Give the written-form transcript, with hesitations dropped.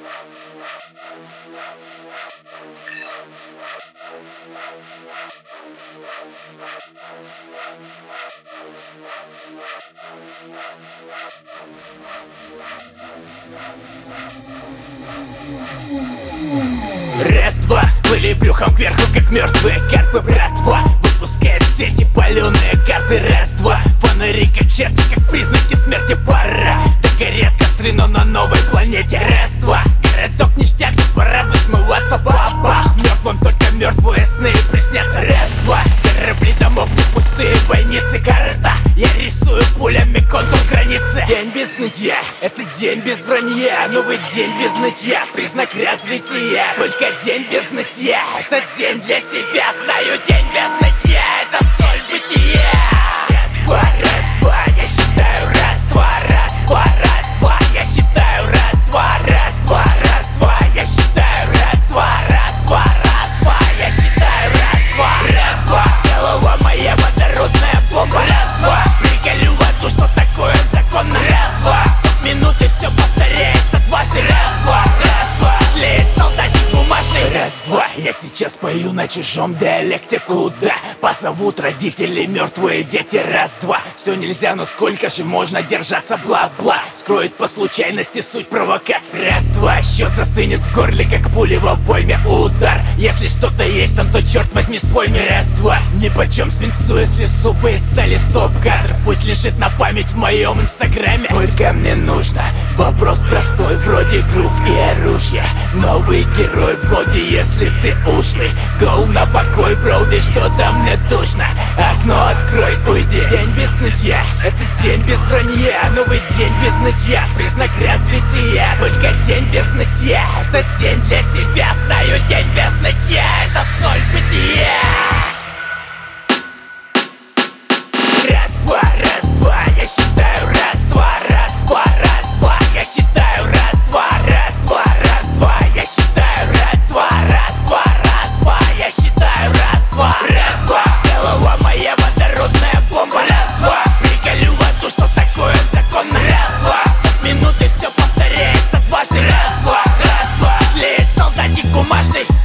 Раз-два, всплыли брюхом кверху, как мертвые карпы, братва. Выпускает сети паленые карты. Раз-два, фонари как черти, как признаки смерти. Пора, да горят костры, но на новой планете. Раз-два, городок ништяк, пора бы смываться. Бах-бах, мертвым только мертвые сны приснятся. Раз-два, корабли домов, не пустые бойницы. Карта, я рисую пулями контур границы. День без нытья, это день без вранья. Новый день без нытья, признак развития. Только день без нытья, это день для себя. Знаю, день без нытья, это соль бытия. Раз-два, раз-два, я считаю. Раз-два, раз-два, раз-два, я считаю. Раз-два, раз-два, раз-два, я считаю. Раз-два, раз-два, раз-два, я считаю. Раз-два, раз-два, голова моя водородная бомба. Раз-два, приколю в аду, что такое законно. Раз-два, стоп минуты, все повторяется дважды. Раз-два, раз-два, тлеет солдатик бумажный. Раз-два, я сейчас пою на чужом диалекте. Куда позовут родители мертвые дети? Раз-два, все нельзя, но сколько же можно держаться? Бла-бла, скроет по случайности суть провокации. Раз-два, счет застынет в горле, как пули в обойме. Удар, если что-то есть там, то черт возьми спой мне. Раз-два, нипочем свинцу, если зубы стали стоп-кадр. Пусть лежит на память в моем инстаграме. Сколько мне нужно? Вопрос простой, вроде грув и оружие. Новый герой в блоге, если ты ушлый. Гоу на покой, броуди, что-то мне душно. Окно открой, уйди. День без нытья, это день без вранья. Новый день без нытья, признак развития. Только день без нытья, это день для себя. Знаю, день без нытья, это соль бытия. Раз-два, раз-два, я считаю. Раз-два, раз-два, раз-два, я считаю. Раз-два, раз-два, раз-два, я считаю. Раз-два, раз-два, раз-два, я считаю. Раз-два, раз-два, голова моя водородная бомба. Раз-два, приколю в аду, что такое законно. Раз-два, стоп минуты, все повторяется дважды. Раз-два, раз-два, тлеет солдатик бумажный.